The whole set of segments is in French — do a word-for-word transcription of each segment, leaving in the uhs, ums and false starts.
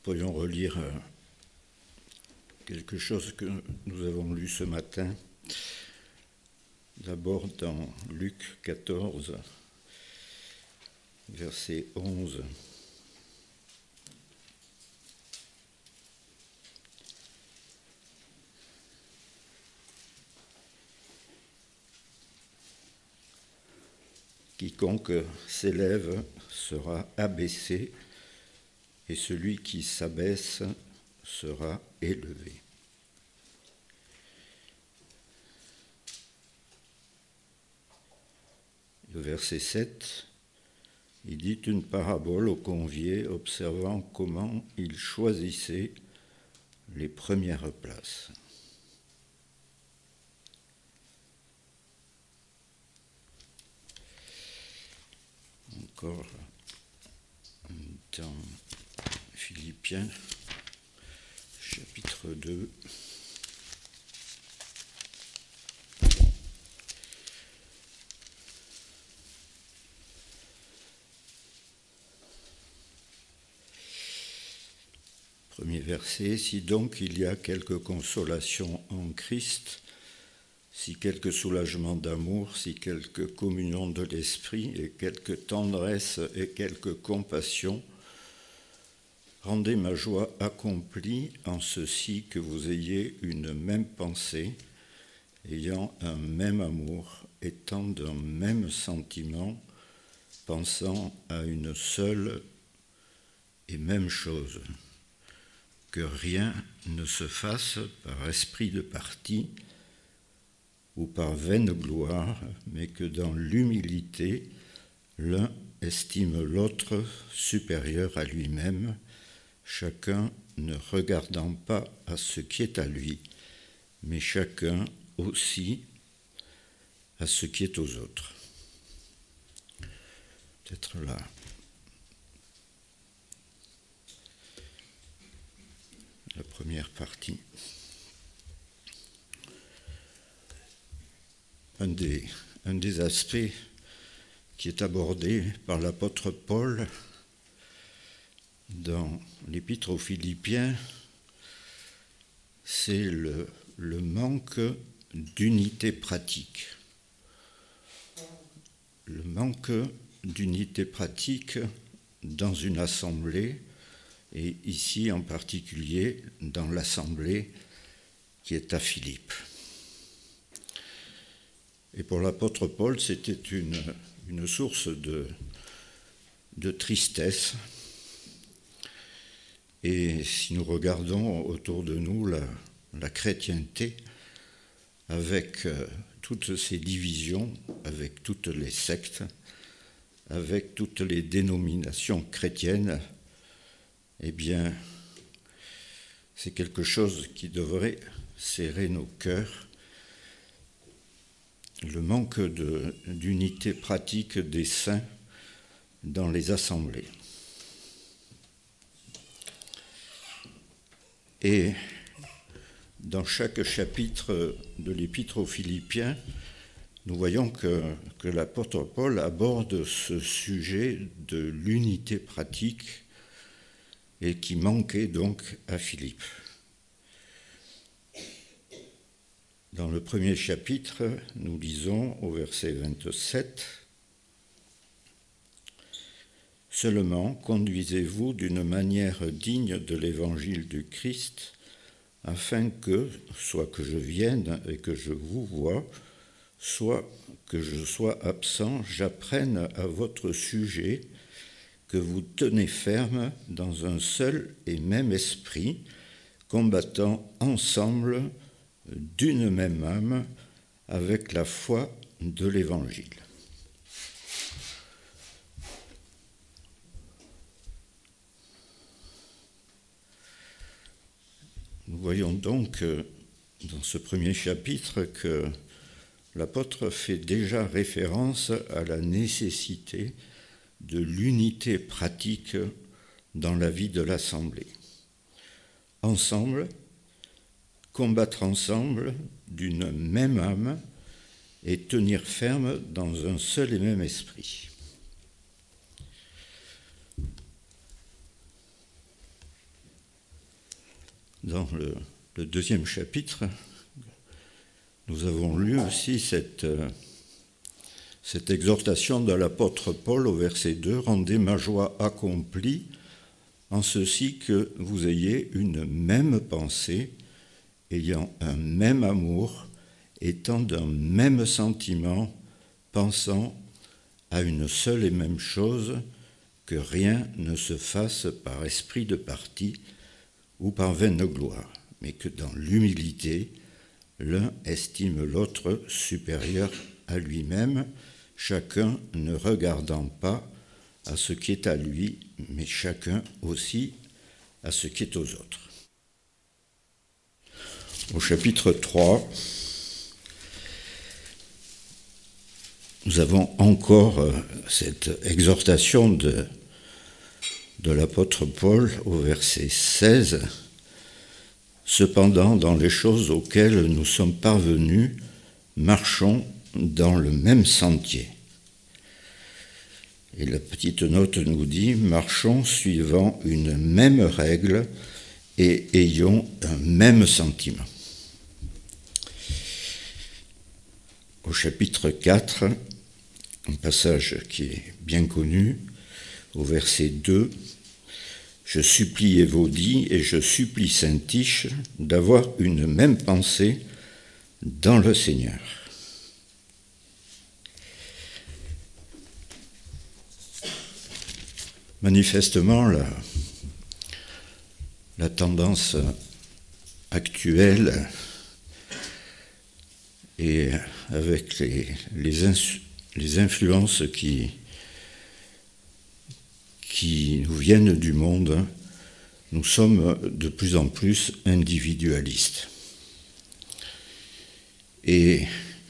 pourrions relire quelque chose que nous avons lu ce matin. D'abord dans Luc quatorze, verset onze. Quiconque s'élève sera abaissé, et celui qui s'abaisse sera élevé. Le verset sept, il dit une parabole aux conviés, observant comment ils choisissaient les premières places. Encore dans Philippiens, chapitre deux. Premier verset, si donc il y a quelque consolation en Christ, si quelque soulagement d'amour, si quelque communion de l'esprit et quelque tendresse et quelque compassion, rendez ma joie accomplie en ceci que vous ayez une même pensée, ayant un même amour, étant d'un même sentiment, pensant à une seule et même chose. Que rien ne se fasse par esprit de parti ou par vaine gloire, mais que dans l'humilité, l'un estime l'autre supérieur à lui-même, chacun ne regardant pas à ce qui est à lui, mais chacun aussi à ce qui est aux autres. Peut-être là. La première partie. Un des, un des aspects qui est abordé par l'apôtre Paul dans l'épître aux Philippiens, c'est le, le manque d'unité pratique. Le manque d'unité pratique dans une assemblée, et ici en particulier dans l'assemblée qui est à Philippe. Et pour l'apôtre Paul, c'était une, une source de, de tristesse. Et si nous regardons autour de nous la, la chrétienté, avec euh, toutes ces divisions, avec toutes les sectes, avec toutes les dénominations chrétiennes, eh bien, c'est quelque chose qui devrait serrer nos cœurs. Le manque de, d'unité pratique des saints dans les assemblées. Et dans chaque chapitre de l'épître aux Philippiens, nous voyons que, que l'apôtre Paul aborde ce sujet de l'unité pratique et qui manquait donc à Philippe. Dans le premier chapitre, nous lisons au verset vingt-sept, « Seulement conduisez-vous d'une manière digne de l'évangile du Christ, afin que, soit que je vienne et que je vous voie, soit que je sois absent, j'apprenne à votre sujet que vous tenez ferme dans un seul et même esprit, combattant ensemble d'une même âme avec la foi de l'Évangile. » Nous voyons donc dans ce premier chapitre que l'apôtre fait déjà référence à la nécessité de l'unité pratique dans la vie de l'Assemblée. Ensemble, combattre ensemble d'une même âme et tenir ferme dans un seul et même esprit. dans le, le deuxième chapitre, nous avons lu aussi cette, cette exhortation de l'apôtre Paul au verset deux, « Rendez ma joie accomplie en ceci que vous ayez une même pensée, ayant un même amour, étant d'un même sentiment, pensant à une seule et même chose, que rien ne se fasse par esprit de parti ou par vaine gloire, mais que dans l'humilité, l'un estime l'autre supérieur à lui-même, chacun ne regardant pas à ce qui est à lui, mais chacun aussi à ce qui est aux autres. » Au chapitre trois, nous avons encore cette exhortation de, de l'apôtre Paul au verset seize. « Cependant, dans les choses auxquelles nous sommes parvenus, marchons dans le même sentier. » Et la petite note nous dit « Marchons suivant une même règle et ayons un même sentiment. » Au chapitre quatre, un passage qui est bien connu, au verset deux, « Je supplie Évodie et je supplie Syntyche d'avoir une même pensée dans le Seigneur. » Manifestement, la, la tendance actuelle et avec les, les, ins, les influences qui, qui nous viennent du monde, nous sommes de plus en plus individualistes. Et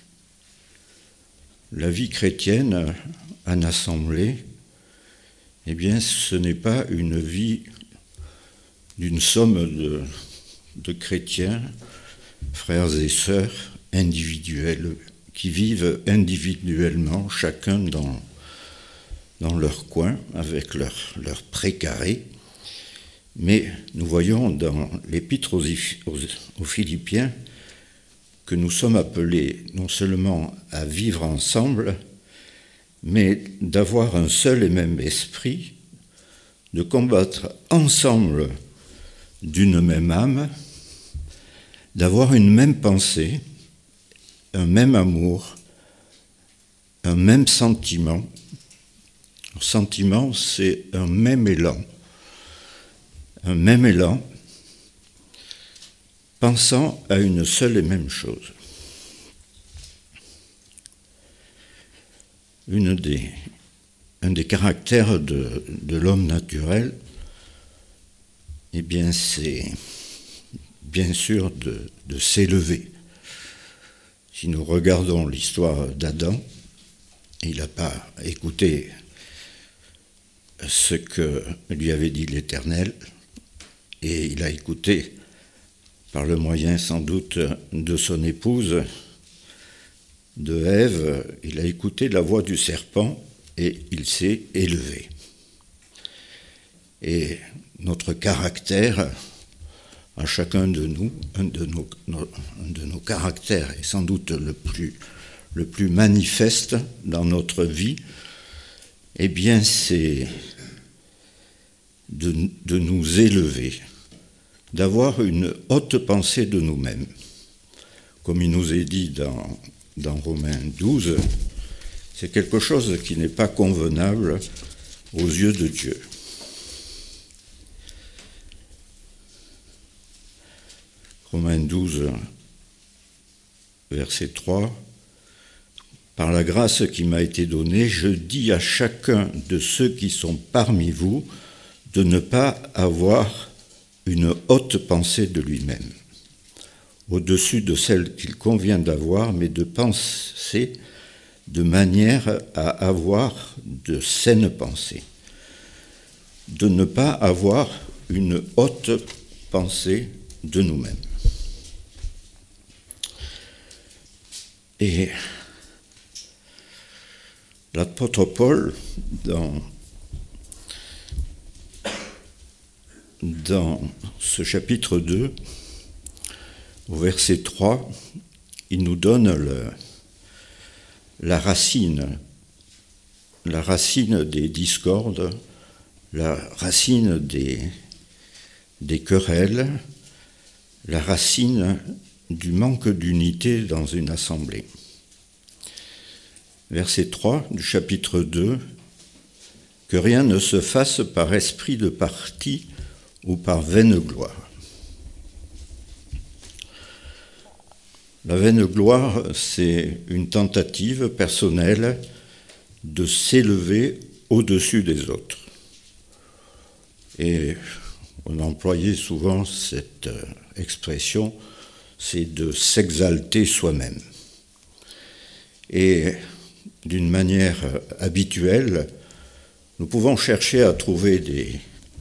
la vie chrétienne en assemblée, eh bien, ce n'est pas une vie d'une somme de, de chrétiens, frères et sœurs, individuels, qui vivent individuellement, chacun dans, dans leur coin, avec leur, leur précaré. Mais nous voyons dans l'Épître aux, aux, aux Philippiens que nous sommes appelés non seulement à vivre ensemble, mais d'avoir un seul et même esprit, de combattre ensemble d'une même âme, d'avoir une même pensée, un même amour, un même sentiment. Le sentiment, c'est un même élan, un même élan, pensant à une seule et même chose. Une des, un des caractères de, de l'homme naturel, eh bien, c'est bien sûr de, de s'élever. Si nous regardons l'histoire d'Adam, il n'a pas écouté ce que lui avait dit l'Éternel, et il a écouté, par le moyen sans doute de son épouse, de Ève, il a écouté la voix du serpent et il s'est élevé. Et notre caractère, à chacun de nous, un de nos, un de nos caractères est sans doute le plus, le plus manifeste dans notre vie, eh bien c'est de, de nous élever, d'avoir une haute pensée de nous-mêmes. Comme il nous est dit dans, dans Romains douze, c'est quelque chose qui n'est pas convenable aux yeux de Dieu. Romains douze, verset trois, « Par la grâce qui m'a été donnée, je dis à chacun de ceux qui sont parmi vous de ne pas avoir une haute pensée de lui-même, au-dessus de celle qu'il convient d'avoir, mais de penser de manière à avoir de saines pensées, de ne pas avoir une haute pensée de nous-mêmes. » Et l'apôtre Paul, dans, dans ce chapitre deux, au verset trois, il nous donne le, la racine, la racine des discordes, la racine des, des querelles, la racine du manque d'unité dans une assemblée. Verset trois du chapitre deux, « Que rien ne se fasse par esprit de parti ou par vaine gloire. » La vaine gloire, c'est une tentative personnelle de s'élever au-dessus des autres. Et on employait souvent cette expression, c'est de s'exalter soi-même. Et d'une manière habituelle, nous pouvons chercher à trouver des,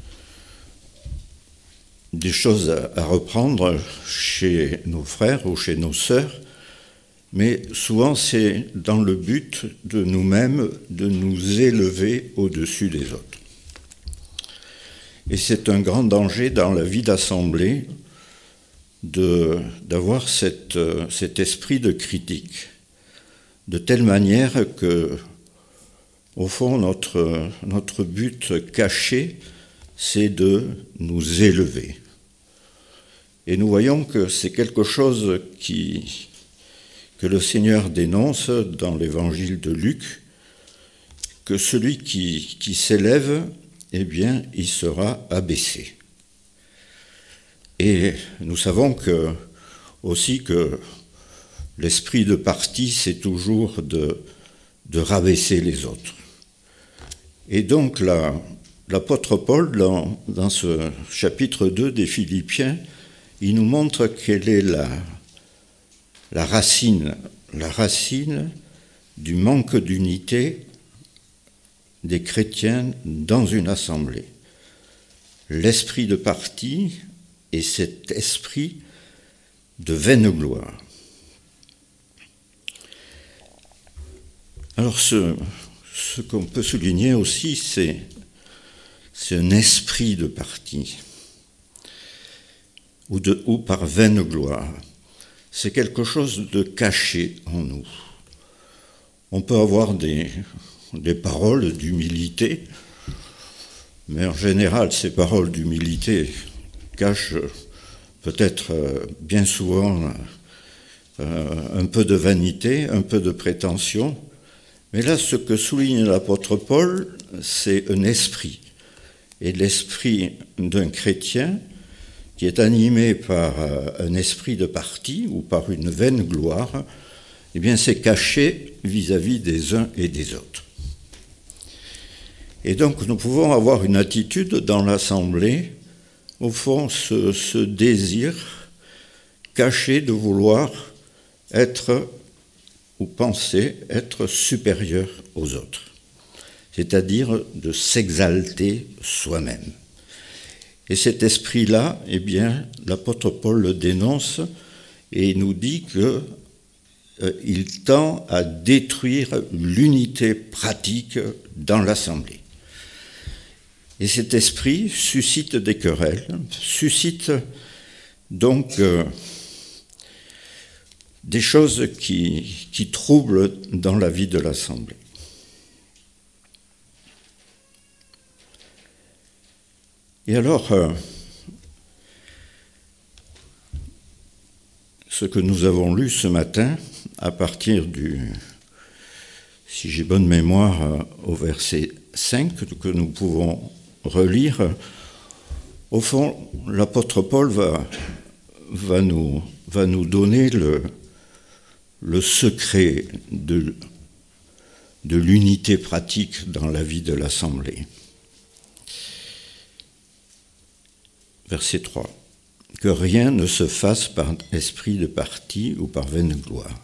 des choses à, à reprendre chez nos frères ou chez nos sœurs, mais souvent c'est dans le but de nous-mêmes de nous élever au-dessus des autres. Et c'est un grand danger dans la vie d'assemblée de, d'avoir cette, cet esprit de critique, de telle manière que, au fond, notre, notre but caché, c'est de nous élever. Et nous voyons que c'est quelque chose qui, que le Seigneur dénonce dans l'évangile de Luc, que celui qui, qui s'élève, eh bien, il sera abaissé. Et nous savons que, aussi que l'esprit de parti, c'est toujours de, de rabaisser les autres. Et donc, la, l'apôtre Paul, dans, dans ce chapitre deux des Philippiens, il nous montre quelle est la, la racine, la racine du manque d'unité des chrétiens dans une assemblée. L'esprit de parti et cet esprit de vaine gloire. Alors, ce, ce qu'on peut souligner aussi, c'est, c'est un esprit de parti, ou, de, ou par vaine gloire. C'est quelque chose de caché en nous. On peut avoir des, des paroles d'humilité, mais en général, ces paroles d'humilité cachent peut-être bien souvent un peu de vanité, un peu de prétention. Mais là, ce que souligne l'apôtre Paul, c'est un esprit. Et l'esprit d'un chrétien qui est animé par un esprit de parti ou par une vaine gloire, eh bien, c'est caché vis-à-vis des uns et des autres. Et donc, nous pouvons avoir une attitude dans l'assemblée, au fond, ce, ce désir caché de vouloir être ou penser être supérieur aux autres, c'est-à-dire de s'exalter soi-même. Et cet esprit-là, eh bien, l'apôtre Paul le dénonce et nous dit que euh, il tend à détruire l'unité pratique dans l'assemblée. Et cet esprit suscite des querelles, suscite donc euh, des choses qui, qui troublent dans la vie de l'assemblée. Et alors, euh, ce que nous avons lu ce matin, à partir du, si j'ai bonne mémoire, euh, au verset cinq, que nous pouvons relire, au fond, l'apôtre Paul va, va, nous, va nous donner le, le secret de, de l'unité pratique dans la vie de l'assemblée. Verset trois. Que rien ne se fasse par esprit de parti ou par vaine gloire.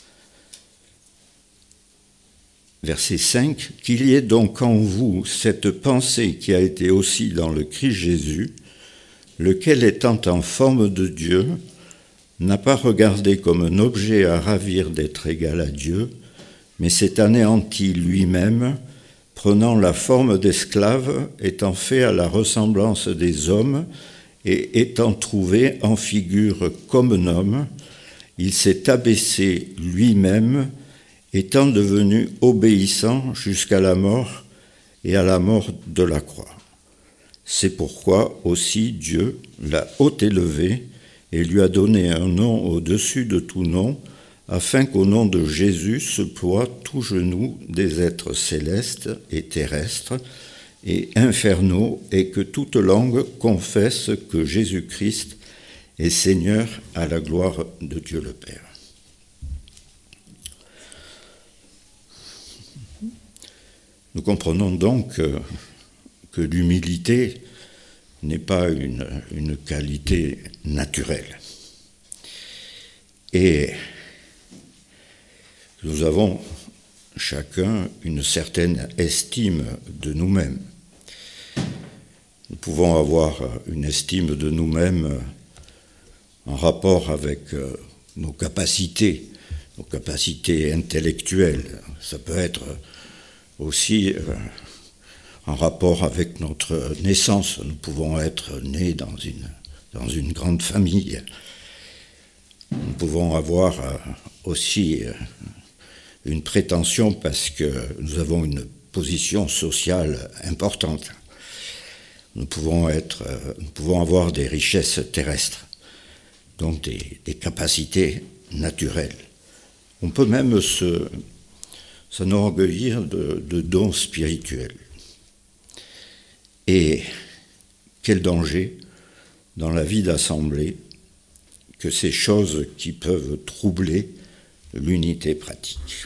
Verset cinq. Qu'il y ait donc en vous cette pensée qui a été aussi dans le Christ Jésus, lequel étant en forme de Dieu, n'a pas regardé comme un objet à ravir d'être égal à Dieu, mais s'est anéanti lui-même, prenant la forme d'esclave, étant fait à la ressemblance des hommes, et étant trouvé en figure comme un homme, il s'est abaissé lui-même, étant devenu obéissant jusqu'à la mort et à la mort de la croix. C'est pourquoi aussi Dieu l'a haut élevé et lui a donné un nom au-dessus de tout nom, afin qu'au nom de Jésus se ploie tout genou des êtres célestes et terrestres et infernaux, et que toute langue confesse que Jésus-Christ est Seigneur à la gloire de Dieu le Père. Nous comprenons donc que, que l'humilité n'est pas une, une qualité naturelle. Et nous avons chacun une certaine estime de nous-mêmes. Nous pouvons avoir une estime de nous-mêmes en rapport avec nos capacités, nos capacités intellectuelles. Ça peut être aussi en rapport avec notre naissance. Nous pouvons être nés dans une, dans une grande famille. Nous pouvons avoir aussi une prétention parce que nous avons une position sociale importante. Nous pouvons, être, nous pouvons avoir des richesses terrestres, donc des, des capacités naturelles. On peut même se, s'enorgueillir de, de dons spirituels. Et quel danger dans la vie d'assemblée que ces choses qui peuvent troubler l'unité pratique.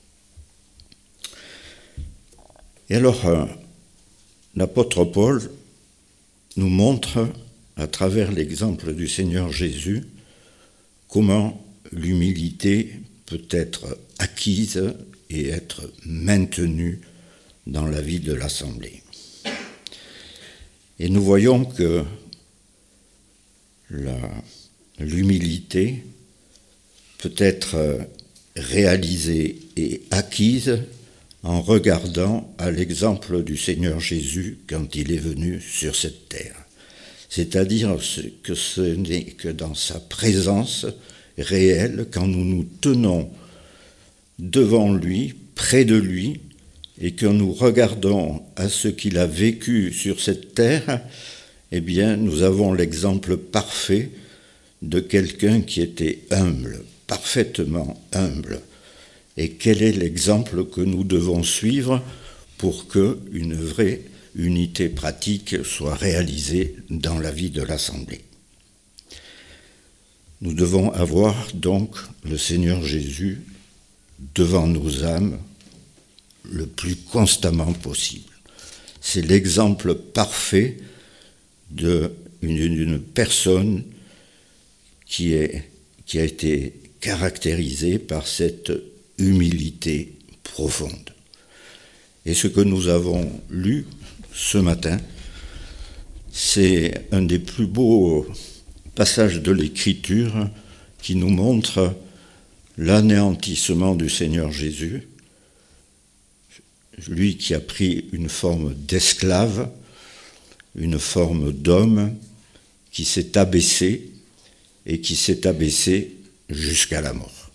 Et alors, euh, l'apôtre Paul nous montre, à travers l'exemple du Seigneur Jésus, comment l'humilité peut être acquise et être maintenue dans la vie de l'assemblée. Et nous voyons que la, l'humilité peut être réalisée et acquise en regardant à l'exemple du Seigneur Jésus quand il est venu sur cette terre. C'est-à-dire que ce n'est que dans sa présence réelle, quand nous nous tenons devant lui, près de lui, et que nous regardons à ce qu'il a vécu sur cette terre, eh bien, nous avons l'exemple parfait de quelqu'un qui était humble, parfaitement humble. Et quel est l'exemple que nous devons suivre pour qu'une vraie unité pratique soit réalisée dans la vie de l'Assemblée? Nous devons avoir donc le Seigneur Jésus devant nos âmes le plus constamment possible. C'est l'exemple parfait d'une d'une personne qui, est, qui a été caractérisée par cette humilité profonde. Et ce que nous avons lu ce matin, c'est un des plus beaux passages de l'Écriture qui nous montre l'anéantissement du Seigneur Jésus, lui qui a pris une forme d'esclave, une forme d'homme, qui s'est abaissé et qui s'est abaissé jusqu'à la mort.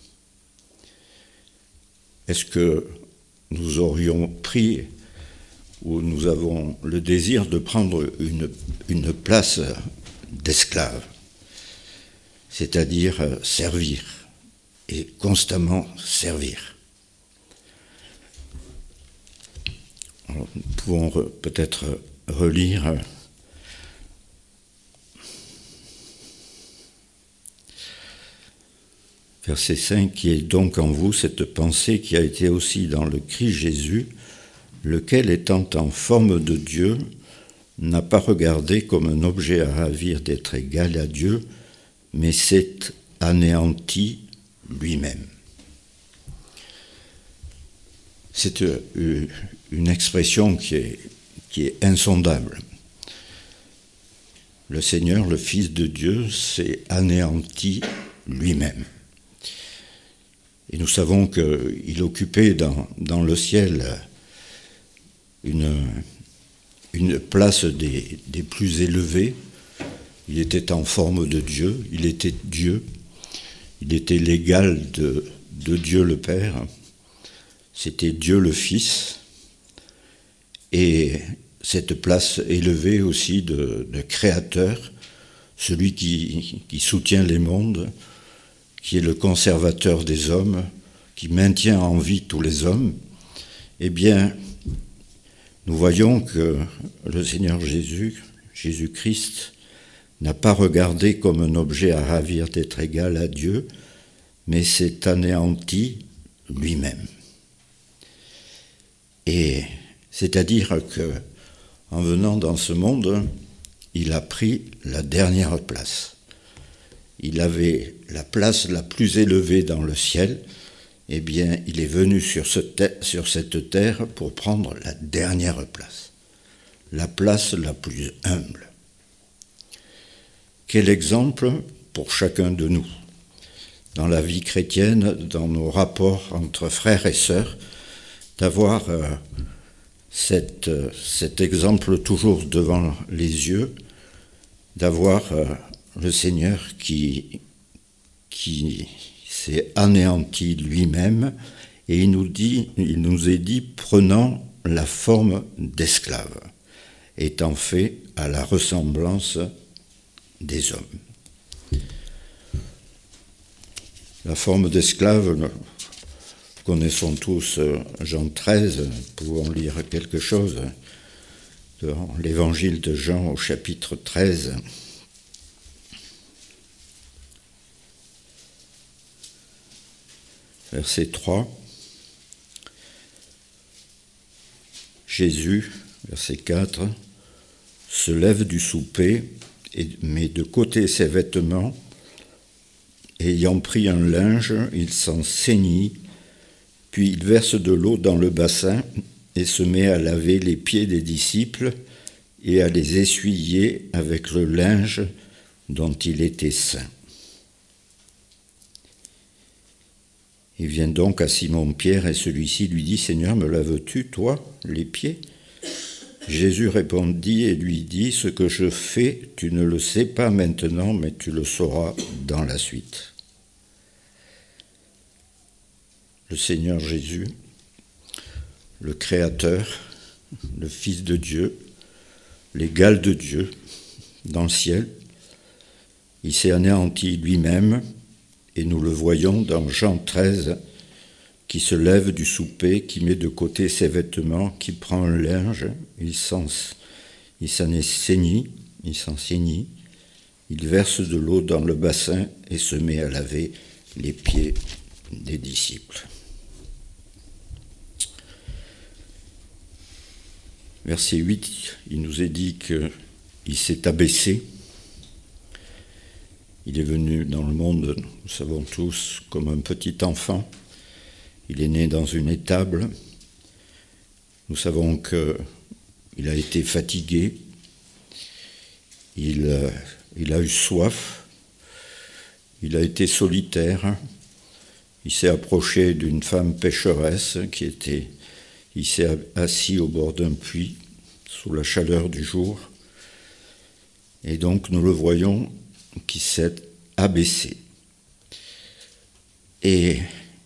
Est-ce que nous aurions pris ou nous avons le désir de prendre une, une place d'esclave, c'est-à-dire servir et constamment servir? Alors, nous pouvons re, peut-être relire verset cinq, qui est donc en vous cette pensée qui a été aussi dans le Christ Jésus, lequel étant en forme de Dieu, n'a pas regardé comme un objet à ravir d'être égal à Dieu, mais s'est anéanti lui-même. C'est une expression qui est, qui est insondable. Le Seigneur, le Fils de Dieu, s'est anéanti lui-même. Et nous savons qu'il occupait dans, dans le ciel une, une place des, des plus élevées, Il était en forme de Dieu, il était Dieu, il était l'égal de, de Dieu le Père, c'était Dieu le Fils, et cette place élevée aussi de, de Créateur, celui qui, qui soutient les mondes, qui est le conservateur des hommes, qui maintient en vie tous les hommes, eh bien, nous voyons que le Seigneur Jésus, Jésus-Christ, n'a pas regardé comme un objet à ravir d'être égal à Dieu, mais s'est anéanti lui-même. Et c'est-à-dire que, en venant dans ce monde, il a pris la dernière place. Il avait la place la plus élevée dans le ciel, eh bien, il est venu sur, ce te- sur cette terre pour prendre la dernière place, la place la plus humble. Quel exemple pour chacun de nous, dans la vie chrétienne, dans nos rapports entre frères et sœurs, d'avoir euh, cette, euh, cet exemple toujours devant les yeux, d'avoir euh, le Seigneur qui, qui s'est anéanti lui-même, et il nous dit, il nous est dit, prenant la forme d'esclave, étant fait à la ressemblance des hommes. La forme d'esclave, nous connaissons tous Jean treize, pouvons lire quelque chose dans l'évangile de Jean au chapitre treize. Verset trois. Jésus, verset quatre, se lève du souper et met de côté ses vêtements, et ayant pris un linge, il s'en ceignit, puis il verse de l'eau dans le bassin et se met à laver les pieds des disciples et à les essuyer avec le linge dont il était ceint. Il vient donc à Simon-Pierre et celui-ci lui dit « Seigneur, me laves-tu, toi, les pieds ?» Jésus répondit et lui dit « Ce que je fais, tu ne le sais pas maintenant, mais tu le sauras dans la suite. » Le Seigneur Jésus, le Créateur, le Fils de Dieu, l'égal de Dieu dans le ciel, il s'est anéanti lui-même, et nous le voyons dans Jean treize, qui se lève du souper, qui met de côté ses vêtements, qui prend un linge, il s'en, il s'en est saigni, il s'en saignit, il verse de l'eau dans le bassin et se met à laver les pieds des disciples. Verset huit, il nous est dit qu'il s'est abaissé. Il est venu dans le monde, nous savons tous, comme un petit enfant. Il est né dans une étable. Nous savons qu'il a été fatigué. Il, il a eu soif. Il a été solitaire. Il s'est approché d'une femme pécheresse qui était... Il s'est assis au bord d'un puits, sous la chaleur du jour. Et donc nous le voyons qui s'est abaissé. Et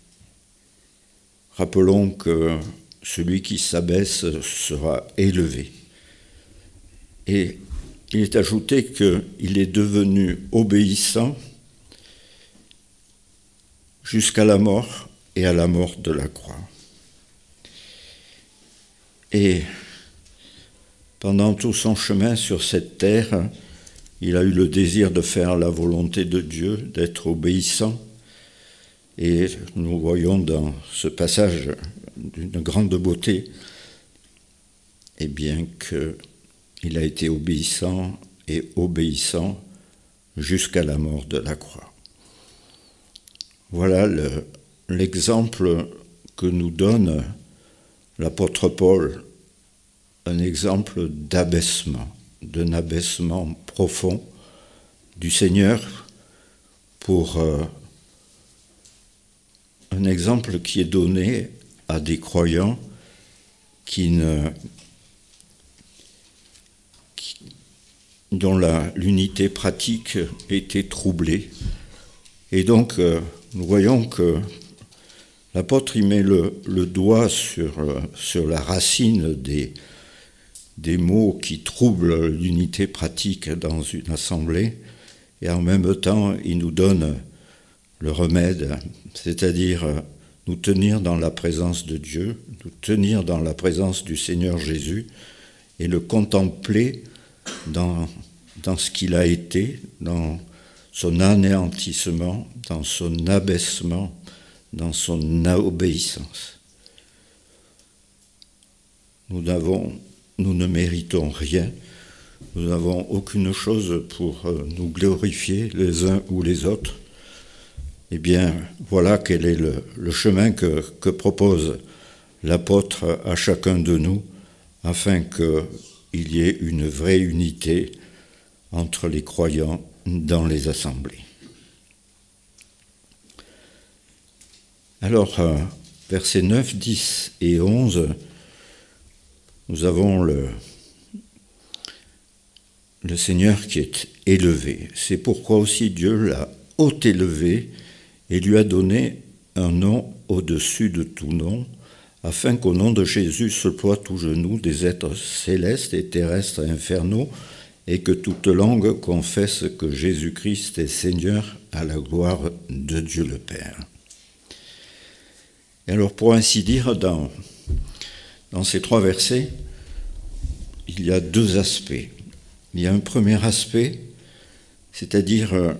rappelons que celui qui s'abaisse sera élevé. Et il est ajouté qu'il est devenu obéissant jusqu'à la mort et à la mort de la croix. Et pendant tout son chemin sur cette terre, il a eu le désir de faire la volonté de Dieu, d'être obéissant. Et nous voyons dans ce passage d'une grande beauté, eh bien qu'il a été obéissant et obéissant jusqu'à la mort de la croix. Voilà le, l'exemple que nous donne l'apôtre Paul, un exemple d'abaissement, d'un abaissement profond du Seigneur pour euh, un exemple qui est donné à des croyants qui ne, qui, dont la, l'unité pratique était troublée. Et donc, euh, nous voyons que l'apôtre y met le, le doigt sur, euh, sur la racine des, des mots qui troublent l'unité pratique dans une assemblée, et en même temps, il nous donne le remède, c'est-à-dire euh, nous tenir dans la présence de Dieu, nous tenir dans la présence du Seigneur Jésus, et le contempler dans, dans ce qu'il a été, dans son anéantissement, dans son abaissement, dans son obéissance. Nous n'avons, nous ne méritons rien, nous n'avons aucune chose pour nous glorifier les uns ou les autres. Eh bien, voilà quel est le, le chemin que, que propose l'apôtre à chacun de nous, afin qu'il y ait une vraie unité entre les croyants dans les assemblées. Alors, versets neuf, dix et onze, nous avons le, le Seigneur qui est élevé. C'est pourquoi aussi Dieu l'a haut élevé et lui a donné un nom au-dessus de tout nom, afin qu'au nom de Jésus se ploie tout genou des êtres célestes et terrestres et infernaux, et que toute langue confesse que Jésus-Christ est Seigneur à la gloire de Dieu le Père. Et alors, pour ainsi dire, dans, dans ces trois versets, il y a deux aspects. Il y a un premier aspect, c'est-à-dire euh,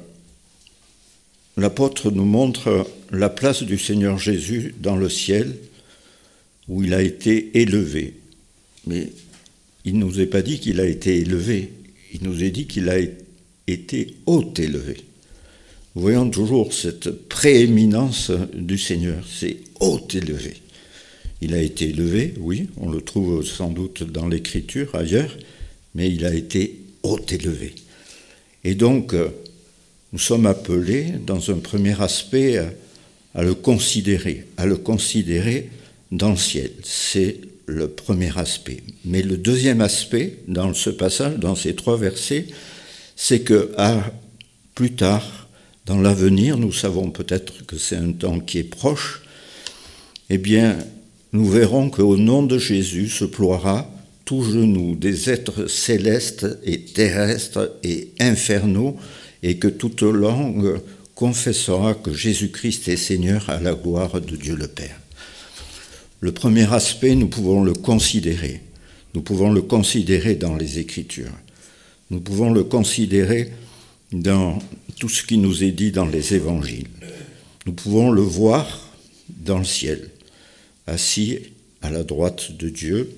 l'apôtre nous montre la place du Seigneur Jésus dans le ciel, où il a été élevé. Mais il ne nous est pas dit qu'il a été élevé, il nous est dit qu'il a été haut élevé. Nous voyons toujours cette prééminence du Seigneur, c'est haut élevé. Il a été élevé, oui, on le trouve sans doute dans l'Écriture, ailleurs, mais il a été haut élevé. Et donc, nous sommes appelés, dans un premier aspect, à, à le considérer, à le considérer dans le ciel. C'est le premier aspect. Mais le deuxième aspect, dans ce passage, dans ces trois versets, c'est que à, plus tard, dans l'avenir, nous savons peut-être que c'est un temps qui est proche, eh bien, nous verrons qu'au nom de Jésus se ploiera tout genou des êtres célestes et terrestres et infernaux, et que toute langue confessera que Jésus-Christ est Seigneur à la gloire de Dieu le Père. Le premier aspect, nous pouvons le considérer. Nous pouvons le considérer dans les Écritures. Nous pouvons le considérer dans tout ce qui nous est dit dans les Évangiles. Nous pouvons le voir dans le ciel, assis à la droite de Dieu,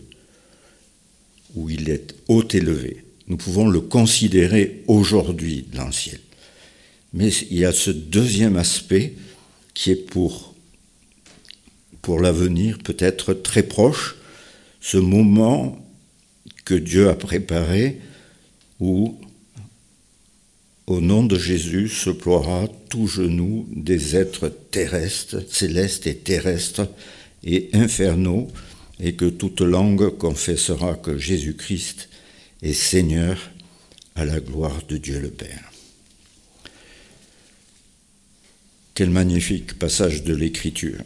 où il est haut élevé. Nous pouvons le considérer aujourd'hui dans le ciel. Mais il y a ce deuxième aspect qui est pour, pour l'avenir, peut-être très proche, ce moment que Dieu a préparé où, au nom de Jésus, se ploiera tout genou des êtres terrestres, célestes et terrestres et infernaux, et que toute langue confessera que Jésus-Christ est Seigneur à la gloire de Dieu le Père. Quel magnifique passage de l'Écriture.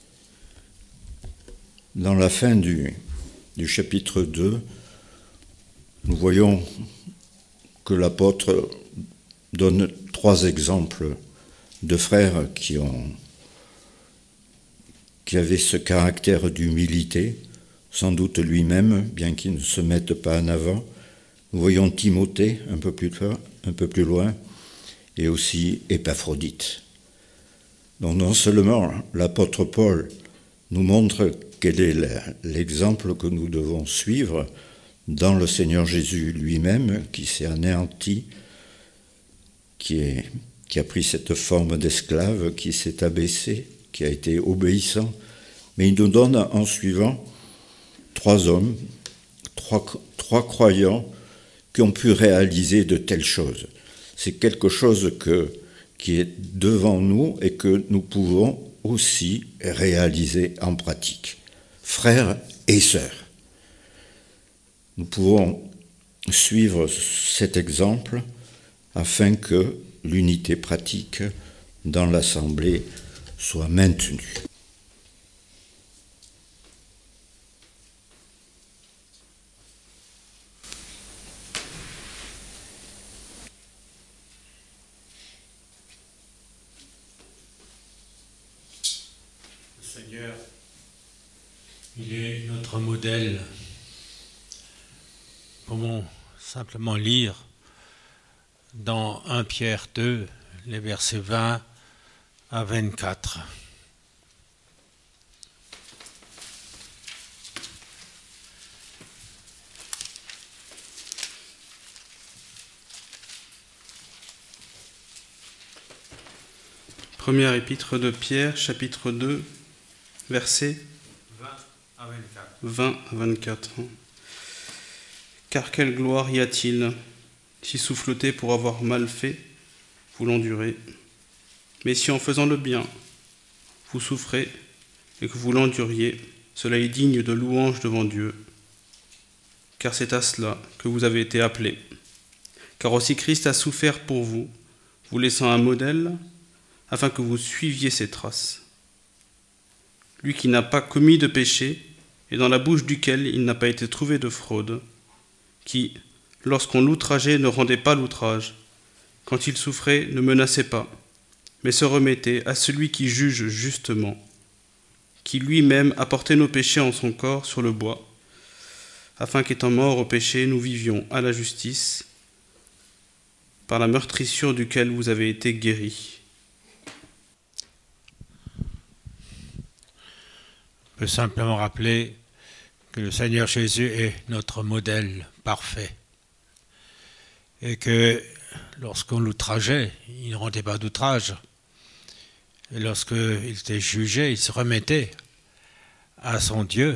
Dans la fin du, du chapitre deux, nous voyons que l'apôtre donne trois exemples de frères qui, ont, qui avaient ce caractère d'humilité, sans doute lui-même, bien qu'il ne se mette pas en avant. Nous voyons Timothée un peu plus loin, un peu plus loin et aussi Épaphrodite. Donc non seulement l'apôtre Paul nous montre quel est l'exemple que nous devons suivre dans le Seigneur Jésus lui-même, qui s'est anéanti, qui, est, qui a pris cette forme d'esclave, qui s'est abaissé, qui a été obéissant, mais il nous donne en suivant trois hommes, trois, trois croyants qui ont pu réaliser de telles choses. C'est quelque chose que, qui est devant nous et que nous pouvons aussi réaliser en pratique. Frères et sœurs, nous pouvons suivre cet exemple afin que l'unité pratique dans l'Assemblée soit maintenue. Seigneur, il est notre modèle. Pouvons simplement lire dans premier Pierre deux, les versets vingt à vingt-quatre. Première épître de Pierre, chapitre deux, versets vingt à vingt-quatre. Car quelle gloire y a-t-il si souffleté pour avoir mal fait, vous l'endurez? Mais si en faisant le bien, vous souffrez et que vous l'enduriez, cela est digne de louange devant Dieu. Car c'est à cela que vous avez été appelés. Car aussi Christ a souffert pour vous, vous laissant un modèle, afin que vous suiviez ses traces. Lui qui n'a pas commis de péché, et dans la bouche duquel il n'a pas été trouvé de fraude, qui, lorsqu'on l'outrageait, ne rendait pas l'outrage, quand il souffrait, ne menaçait pas, mais se remettait à celui qui juge justement, qui lui-même a porté nos péchés en son corps sur le bois, afin qu'étant morts au péché, nous vivions à la justice, par la meurtrissure duquel vous avez été guéris. On peut simplement rappeler que le Seigneur Jésus est notre modèle parfait et que lorsqu'on l'outrageait, il ne rendait pas d'outrage. Et lorsqu'il était jugé, il se remettait à son Dieu.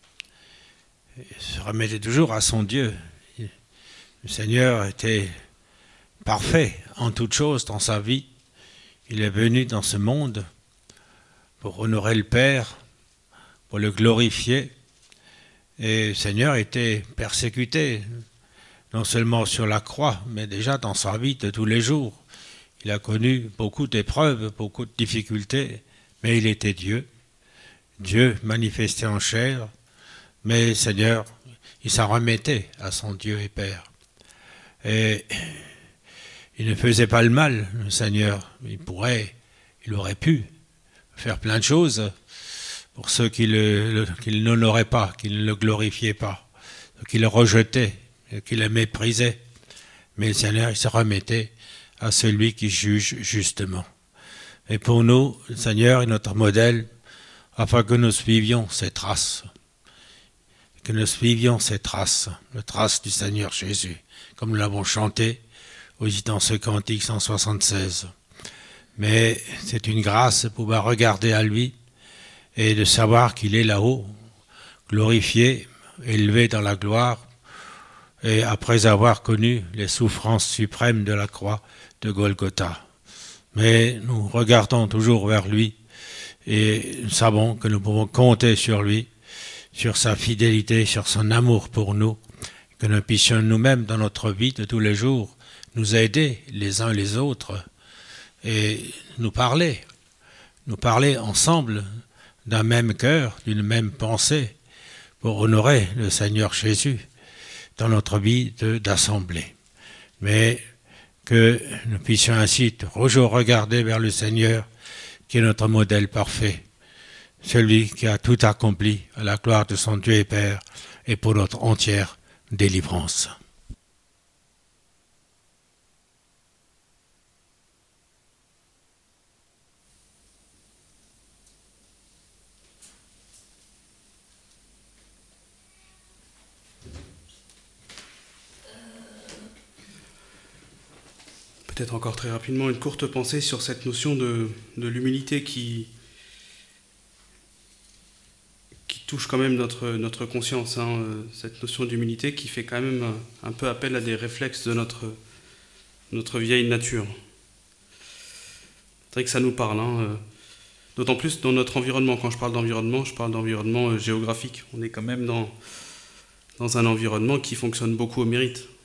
Il se remettait toujours à son Dieu. Le Seigneur était parfait en toutes choses dans sa vie. Il est venu dans ce monde pour honorer le Père, pour le glorifier. Et le Seigneur était persécuté, non seulement sur la croix, mais déjà dans sa vie de tous les jours. Il a connu beaucoup d'épreuves, beaucoup de difficultés, mais il était Dieu. Dieu manifesté en chair, mais le Seigneur, il s'en remettait à son Dieu et Père. Et il ne faisait pas le mal, le Seigneur. Il pourrait, il aurait pu faire plein de choses pour ceux qui, le, le, qui ne l'honoraient pas, qui ne le glorifiaient pas, qui le rejetaient, qui le méprisaient. Mais le Seigneur, il se remettait à celui qui juge justement. Et pour nous, le Seigneur est notre modèle, afin que nous suivions ses traces, que nous suivions ses traces, les traces du Seigneur Jésus, comme nous l'avons chanté aussi dans ce cantique cent soixante-seize. Mais c'est une grâce de pouvoir regarder à lui, et de savoir qu'il est là-haut, glorifié, élevé dans la gloire, et après avoir connu les souffrances suprêmes de la croix de Golgotha. Mais nous regardons toujours vers lui, et nous savons que nous pouvons compter sur lui, sur sa fidélité, sur son amour pour nous, que nous puissions nous-mêmes, dans notre vie de tous les jours, nous aider les uns les autres, et nous parler, nous parler ensemble, d'un même cœur, d'une même pensée, pour honorer le Seigneur Jésus dans notre vie de, d'assemblée. Mais que nous puissions ainsi toujours regarder vers le Seigneur, qui est notre modèle parfait, celui qui a tout accompli à la gloire de son Dieu et Père, et pour notre entière délivrance. Peut-être encore très rapidement une courte pensée sur cette notion de, de l'humilité qui, qui touche quand même notre, notre conscience, hein, cette notion d'humilité qui fait quand même un, un peu appel à des réflexes de notre, notre vieille nature. C'est vrai que ça nous parle, hein, d'autant plus dans notre environnement. Quand je parle d'environnement, je parle d'environnement géographique. On est quand même dans, dans un environnement qui fonctionne beaucoup au mérite.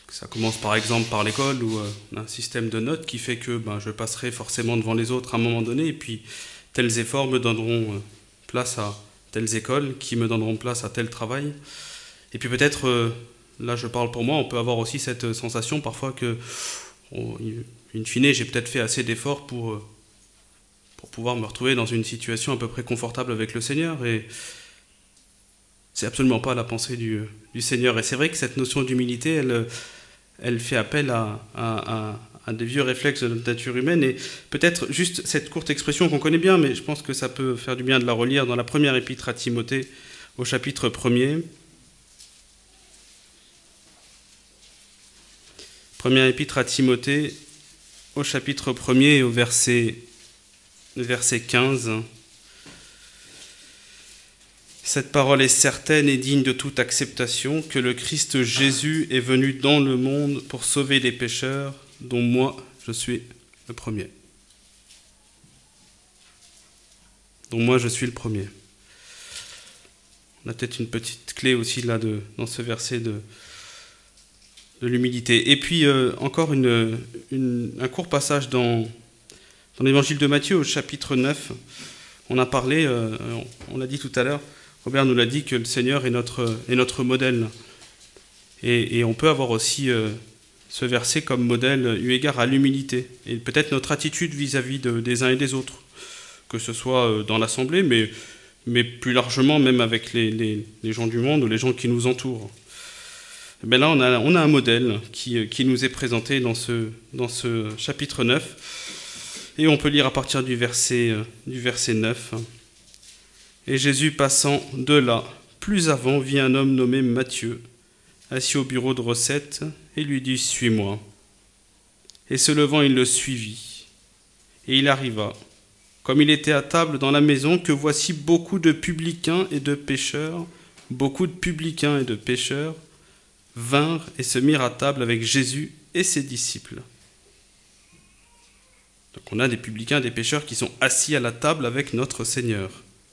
Ça commence par exemple par l'école où euh, on a un système de notes qui fait que ben, je passerai forcément devant les autres à un moment donné, et puis tels efforts me donneront euh, place à telles écoles, qui me donneront place à tel travail. Et puis peut-être, euh, là je parle pour moi, on peut avoir aussi cette sensation parfois que, oh, in fine, j'ai peut-être fait assez d'efforts pour, euh, pour pouvoir me retrouver dans une situation à peu près confortable avec le Seigneur, et c'est absolument pas la pensée du, du Seigneur. Et c'est vrai que cette notion d'humilité, elle, elle fait appel à, à, à, à des vieux réflexes de notre nature humaine, et peut-être juste cette courte expression qu'on connaît bien, mais je pense que ça peut faire du bien de la relire dans la première épître à Timothée, au chapitre premier. Première épître à Timothée, au chapitre premier et au verset, verset quinze. Cette parole est certaine et digne de toute acceptation, que le Christ Jésus est venu dans le monde pour sauver les pécheurs, dont moi je suis le premier. Dont moi je suis le premier. On a peut-être une petite clé aussi là de, dans ce verset de, de l'humilité. Et puis euh, encore une, une, un court passage dans, dans l'évangile de Matthieu au chapitre neuf. On a parlé, euh, on l'a dit tout à l'heure, Robert nous l'a dit, que le Seigneur est notre, est notre modèle. Et, et on peut avoir aussi euh, ce verset comme modèle eu égard à l'humilité. Et peut-être notre attitude vis-à-vis de, des uns et des autres, que ce soit dans l'Assemblée, mais, mais plus largement même avec les, les, les gens du monde ou les gens qui nous entourent. Mais là, on a, on a un modèle qui, qui nous est présenté dans ce, dans ce chapitre neuf. Et on peut lire à partir du verset, du verset neuf. Et Jésus passant de là, plus avant, vit un homme nommé Matthieu, assis au bureau de recette, et lui dit « Suis-moi ». Et se levant, il le suivit. Et il arriva, comme il était à table dans la maison, que voici beaucoup de publicains et de pécheurs, beaucoup de publicains et de pécheurs, vinrent et se mirent à table avec Jésus et ses disciples. Donc on a des publicains et des pécheurs qui sont assis à la table avec notre Seigneur.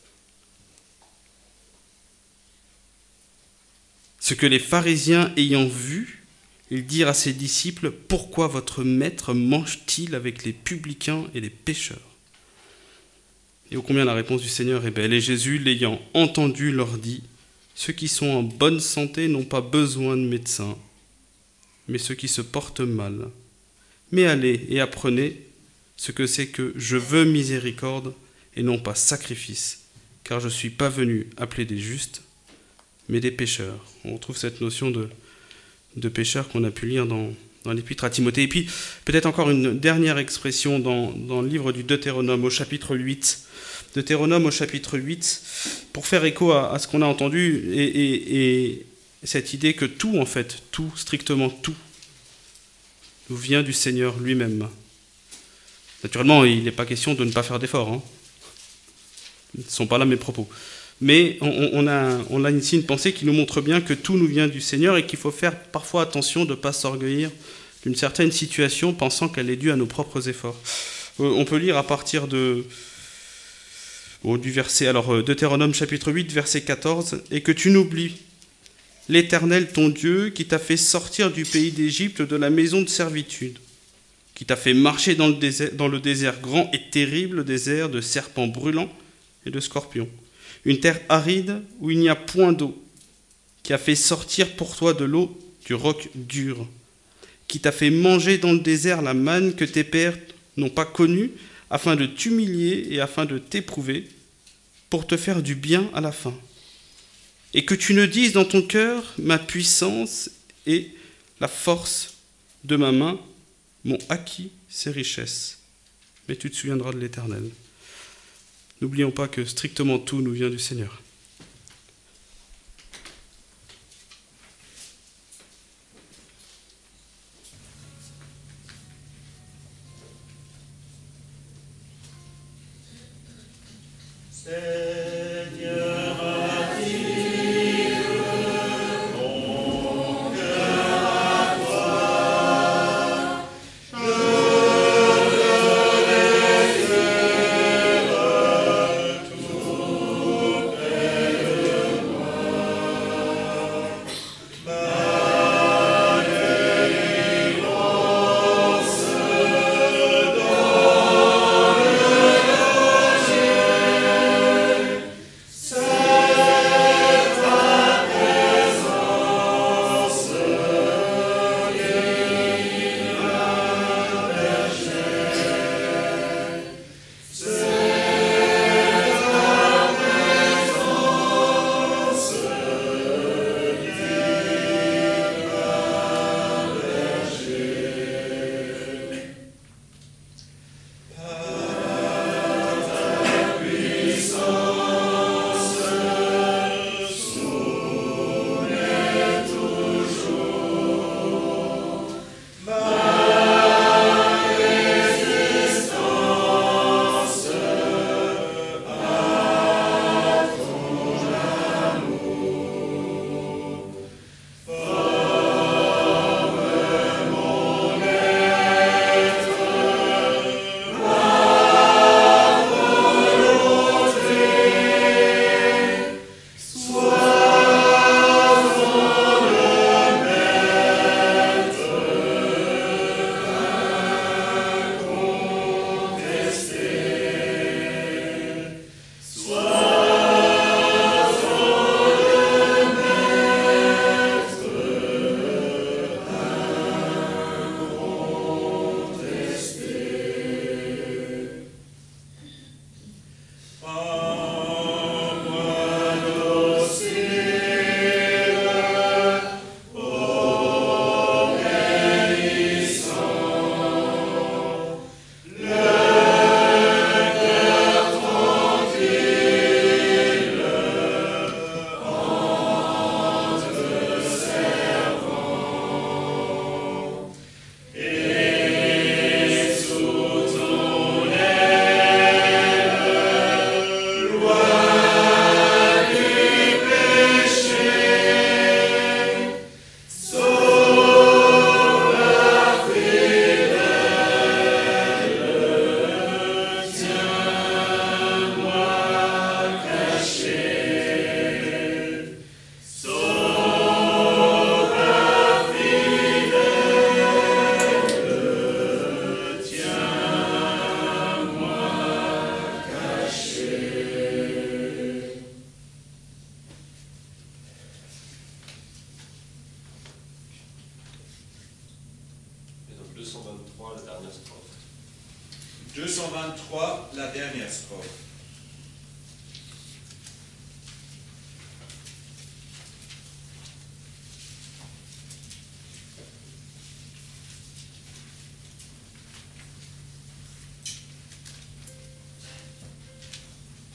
Ce que les pharisiens ayant vu, ils dirent à ses disciples, « Pourquoi votre maître mange-t-il avec les publicains et les pécheurs ?» Et ô combien la réponse du Seigneur est belle. Et Jésus, l'ayant entendu, leur dit, « Ceux qui sont en bonne santé n'ont pas besoin de médecins, mais ceux qui se portent mal. Mais allez et apprenez ce que c'est que je veux miséricorde et non pas sacrifice, car je ne suis pas venu appeler des justes, mais des pécheurs. » On retrouve cette notion de, de pécheur qu'on a pu lire dans, dans l'épître à Timothée. Et puis, peut-être encore une dernière expression dans, dans le livre du Deutéronome au chapitre huit. Deutéronome au chapitre huit, pour faire écho à, à ce qu'on a entendu, et, et, et cette idée que tout, en fait, tout, strictement tout, nous vient du Seigneur lui-même. Naturellement, il n'est pas question de ne pas faire d'efforts. Hein. Ce ne sont pas là mes propos. Mais on, on, a, on a ici une pensée qui nous montre bien que tout nous vient du Seigneur et qu'il faut faire parfois attention de ne pas s'orgueillir d'une certaine situation pensant qu'elle est due à nos propres efforts. Euh, on peut lire à partir de, oh, du verset, alors Deutéronome chapitre huit, verset quatorze, « Et que tu n'oublies l'Éternel ton Dieu qui t'a fait sortir du pays d'Égypte de la maison de servitude, qui t'a fait marcher dans le désert, dans le désert grand et terrible, désert de serpents brûlants et de scorpions. Une terre aride où il n'y a point d'eau, qui a fait sortir pour toi de l'eau du roc dur, qui t'a fait manger dans le désert la manne que tes pères n'ont pas connue, afin de t'humilier et afin de t'éprouver, pour te faire du bien à la fin. Et que tu ne dises dans ton cœur, ma puissance et la force de ma main m'ont acquis ces richesses. Mais tu te souviendras de l'Éternel. » N'oublions pas que strictement tout nous vient du Seigneur. Bye. la dernière strophe. deux cent vingt-trois, la dernière strophe.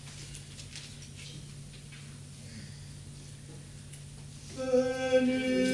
Venu